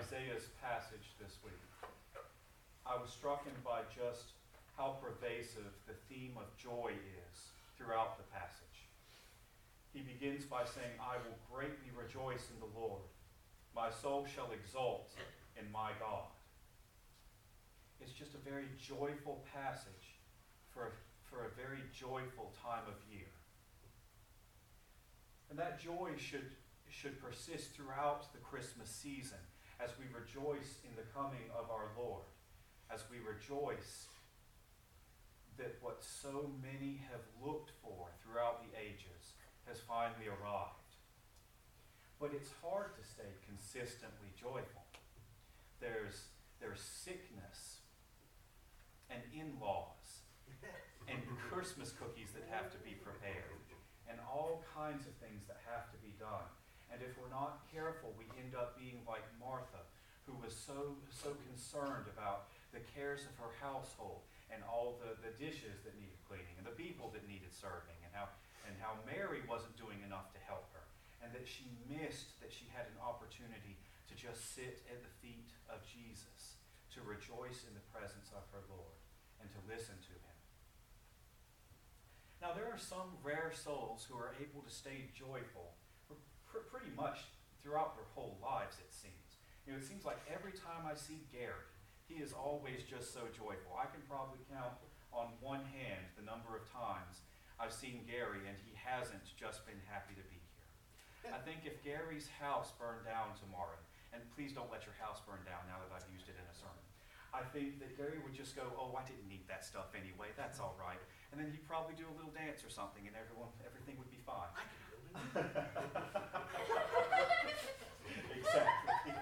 Isaiah's passage this week, I was struck by just how pervasive the theme of joy is throughout the passage. He begins by saying, I will greatly rejoice in the Lord. My soul shall exult in my God. It's just a very joyful passage for a very joyful time of year. And that joy should persist throughout the Christmas season as we rejoice in the coming of our Lord, as we rejoice that what so many have looked for throughout the ages has finally arrived. But it's hard to stay consistently joyful. There's sickness and in-laws and Christmas cookies that have to be prepared and all kinds of things that have to be done. And if we're not careful, we end up being like Martha, who was so concerned about the cares of her household and all the dishes that needed cleaning and the people that needed serving and how Mary wasn't doing enough to help her, and that she missed that she had an opportunity to just sit at the feet of Jesus, to rejoice in the presence of her Lord and to listen to him. Now there are some rare souls who are able to stay joyful pretty much throughout their whole lives, it seems. It seems like every time I see Gary, he is always just so joyful. I can probably count on one hand the number of times I've seen Gary and he hasn't just been happy to be here. I think if Gary's house burned down tomorrow, and please don't let your house burn down now that I've used it in a sermon, I think that Gary would just go, oh, I didn't need that stuff anyway, that's all right. And then he'd probably do a little dance or something and everything would be fine. I can build it. Exactly.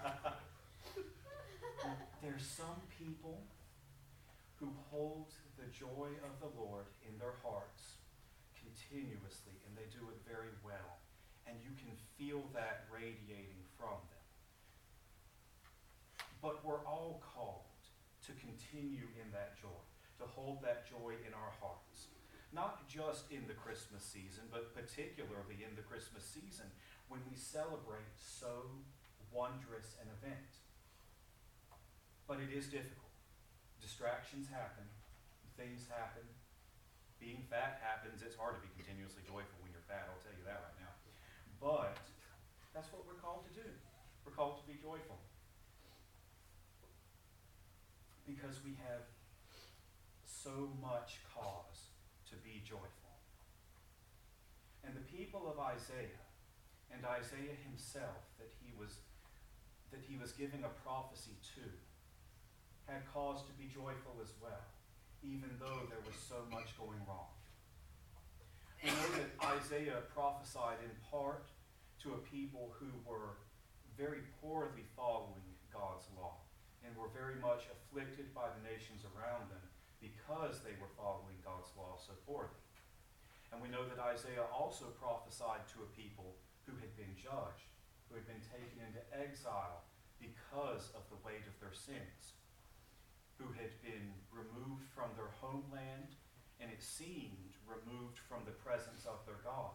There's some people who hold the joy of the Lord in their hearts continuously, and they do it very well. And you can feel that radiating from them. But we're all called to continue in that joy, to hold that joy in our hearts. Not just in the Christmas season, but particularly in the Christmas season when we celebrate so wondrous an event. But it is difficult. Distractions happen. Things happen. Being fat happens. It's hard to be continuously joyful when you're fat, I'll tell you that right now. But that's what we're called to do. We're called to be joyful. Because we have so much cause to be joyful. And the people of Isaiah, and Isaiah himself that he was giving a prophecy to, had cause to be joyful as well, even though there was so much going wrong. We know that Isaiah prophesied in part to a people who were very poorly following God's law and were very much afflicted by the nations around them because they were following God's law so poorly. And we know that Isaiah also prophesied to a people who had been judged, who had been taken into exile because of the weight of their sins, who had been removed from their homeland, and it seemed removed from the presence of their God.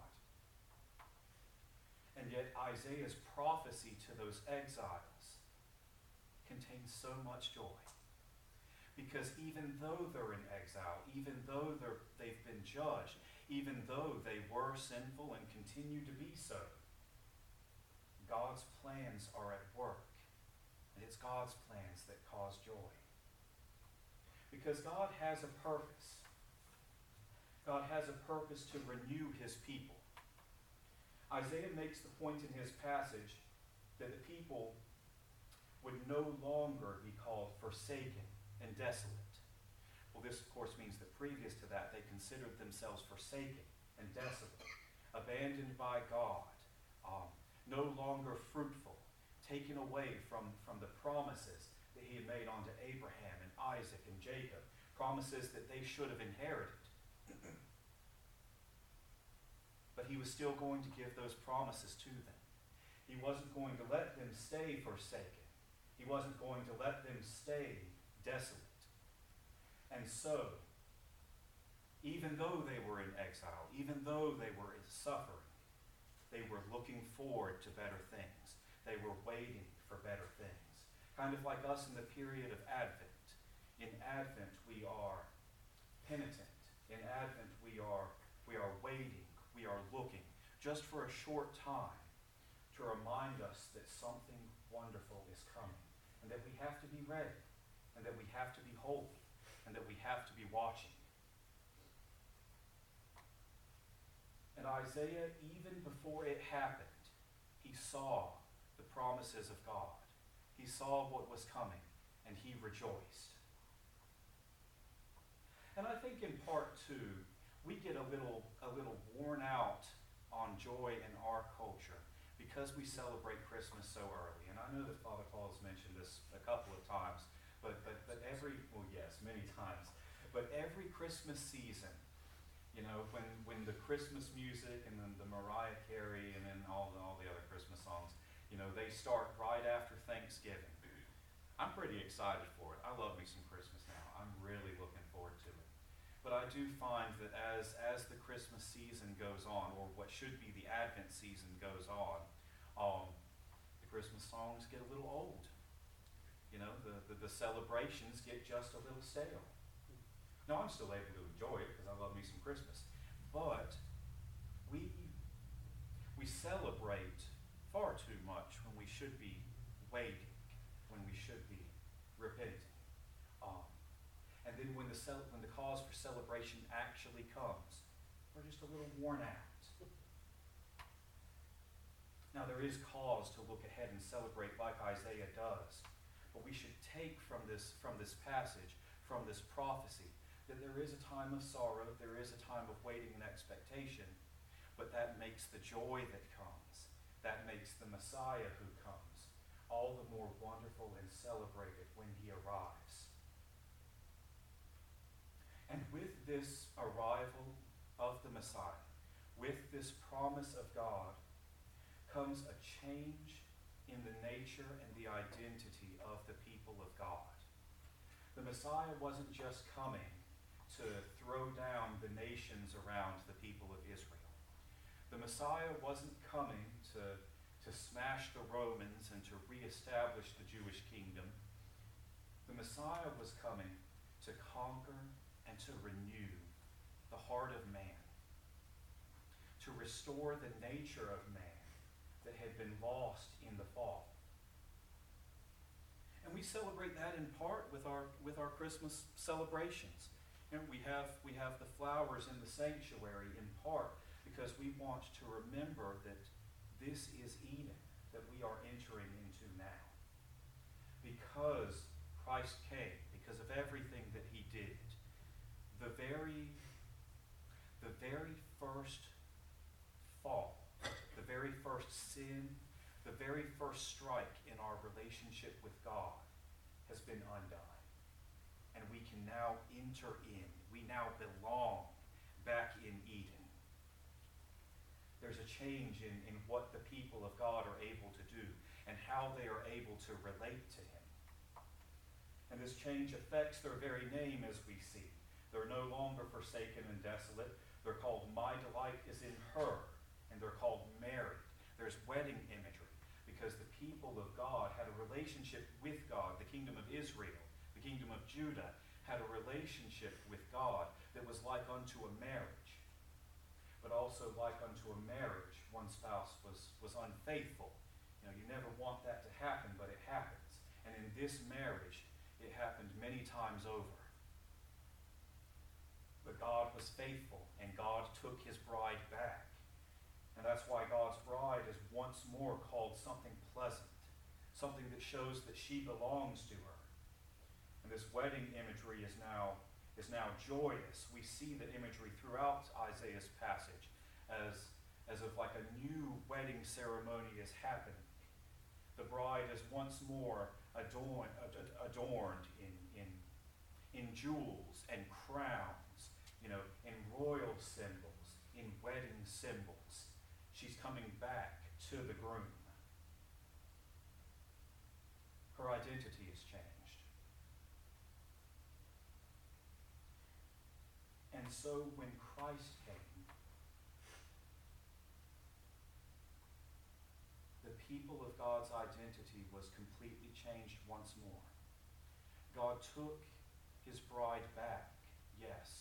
And yet Isaiah's prophecy to those exiles contains so much joy. Because even though they're in exile, even though they've been judged, even though they were sinful and continue to be so, God's plans are at work. And it's God's plans that cause joy. Because God has a purpose. God has a purpose to renew his people. Isaiah makes the point in his passage that the people would no longer be called forsaken and desolate. Well, this, of course, means that previous to that, they considered themselves forsaken and desolate, abandoned by God, no longer fruitful, taken away from the promises that he had made unto Abraham and Isaac and Jacob, promises that they should have inherited. But he was still going to give those promises to them. He wasn't going to let them stay forsaken. He wasn't going to let them stay desolate. And so, even though they were in exile, even though they were suffering, they were looking forward to better things. They were waiting for better things. kind of like us in the period of Advent. In Advent, we are penitent. In Advent, we are waiting. We are looking, just for a short time, to remind us that something wonderful is coming, and that we have to be ready, and that we have to be holy, and that we have to be watching. And Isaiah, even before it happened, he saw the promises of God. He saw what was coming, and he rejoiced. And I think in part two, we get a little worn out on joy in our culture because we celebrate Christmas so early. And I know that Father Paul has mentioned this a couple of times, but many times. But every Christmas season, you know, when the Christmas music and then the Mariah Carey and then all the other Christmas songs, you know, they start right after Thanksgiving. I'm pretty excited for it. I love me some Christmas now. I'm really looking forward to it. But I do find that as the Christmas season goes on, or what should be the Advent season goes on, the Christmas songs get a little old. You know, the celebrations get just a little stale. Now, I'm still able to enjoy it because I love me some Christmas. But we celebrate far too much when we should be waiting, when we should be repenting. And then when the cause for celebration actually comes, we're just a little worn out. Now, there is cause to look ahead and celebrate like Isaiah does. But we should take from this passage, from this prophecy, that there is a time of sorrow, there is a time of waiting and expectation, but that makes the joy that comes, that makes the Messiah who comes, all the more wonderful and celebrated when he arrives. And with this arrival of the Messiah, with this promise of God, comes a change in the nature and the identity of the people of God. The Messiah wasn't just coming to throw down the nations around the people of Israel. The Messiah wasn't coming to smash the Romans and to reestablish the Jewish kingdom. The Messiah was coming to conquer and to renew the heart of man, to restore the nature of man that had been lost in the fall. And we celebrate that in part with our Christmas celebrations. And we have the flowers in the sanctuary in part because we want to remember that this is Eden that we are entering into now. Because Christ came, because of everything that he did, the very first fall, the very first sin, the very first strike in our relationship with God has been undone. And we can now enter in. We now belong back in Eden. There's a change in what the people of God are able to do and how they are able to relate to him. And this change affects their very name, as we see. They're no longer forsaken and desolate. They're called My Delight is in Her, and they're called married. There's wedding imagery because the people of God had a relationship with God. The kingdom of Israel, the kingdom of Judah, had a relationship with God that was like unto a marriage. But also like unto a marriage, one spouse was unfaithful. You know, you never want that to happen, but it happens. And in this marriage, it happened many times over. But God was faithful, and God took his bride back. And that's why God's bride is once more called something pleasant, something that shows that she belongs to her. And this wedding imagery is now joyous. We see the imagery throughout Isaiah's passage as if like a new wedding ceremony is happening. The bride is once more adorned in jewels and crowns, you know, in royal symbols, in wedding symbols. She's coming back to the groom. Her identity is changed. And so when Christ came, the people of God's identity was completely changed once more. God took his bride back, yes.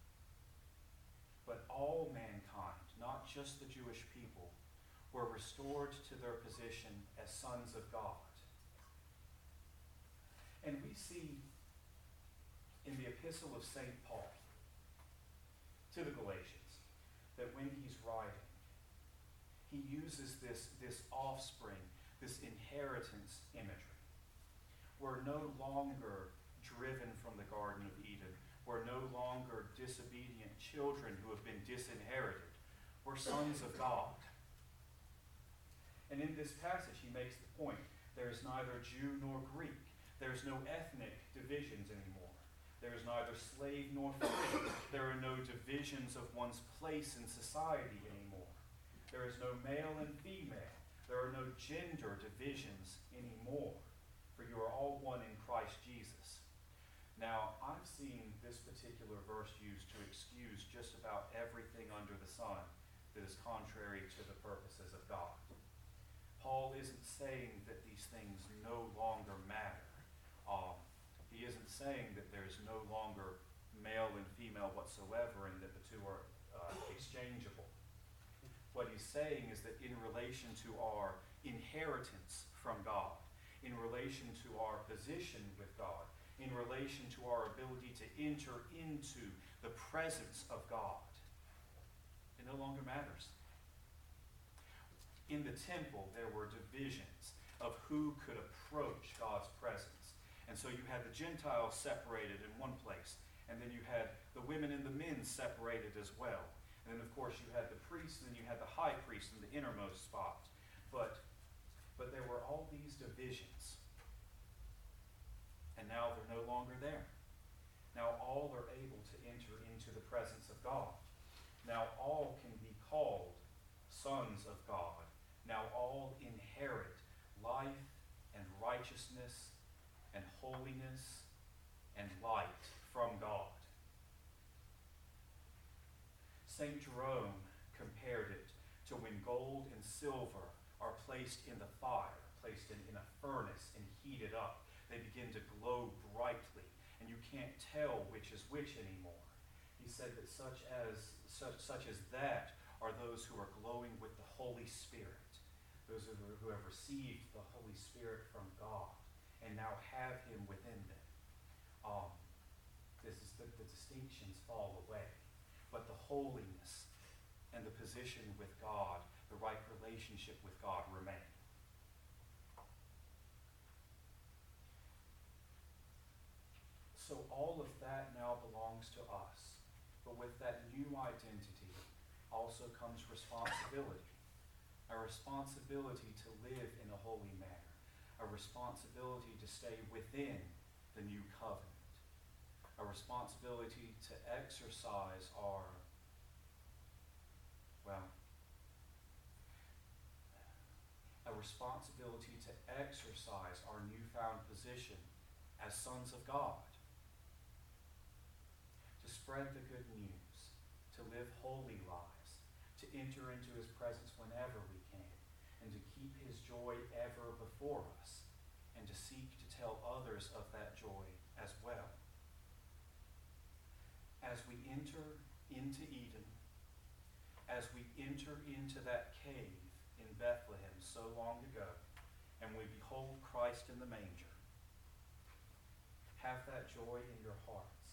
But all mankind, not just the Jewish people, were restored to their position as sons of God. And we see in the epistle of St. Paul to the Galatians that when he's writing, he uses this offspring, this inheritance imagery. We're no longer driven from the Garden of Eden. We're no longer disobedient children who have been disinherited. We're sons of God. And in this passage, he makes the point, there is neither Jew nor Greek. There's no ethnic divisions anymore. There is neither slave nor free. There are no divisions of one's place in society anymore. There is no male and female. There are no gender divisions anymore. For you are all one in Christ Jesus. Now, I've seen this particular verse used to excuse just about everything under the sun that is contrary to the purposes of God. Paul isn't saying that these things no longer matter. He isn't saying that there's no longer male and female whatsoever and that the two are exchangeable. What he's saying is that in relation to our inheritance from God, in relation to our position with God, in relation to our ability to enter into the presence of God, it no longer matters. In the temple, there were divisions of who could approach God's presence. And so you had the Gentiles separated in one place, and then you had the women and the men separated as well. And then, of course, you had the priests, and then you had the high priest in the innermost spot. But there were all these divisions. And now they're no longer there. Now all are able to enter into the presence of God. Now all can be called sons of God. Now all inherit life and righteousness and holiness and light from God. St. Jerome compared it to when gold and silver are placed in the fire, placed in a furnace and heated up. They begin to glow brightly, and you can't tell which is which anymore. He said that such as that are those who are glowing with the Holy Spirit, those who have received the Holy Spirit from God and now have him within them. The distinctions fall away, but the holiness and the position with God, the right relationship with God remain. So all of that now belongs to us. But with that new identity also comes responsibility. A responsibility to live in a holy manner. A responsibility to stay within the new covenant. A responsibility to exercise our newfound position as sons of God. To spread the good news, to live holy lives, to enter into his presence whenever we can, and to keep his joy ever before us, and to seek to tell others of that joy as well. As we enter into Eden, as we enter into that cave in Bethlehem so long ago, and we behold Christ in the manger, have that joy in your hearts.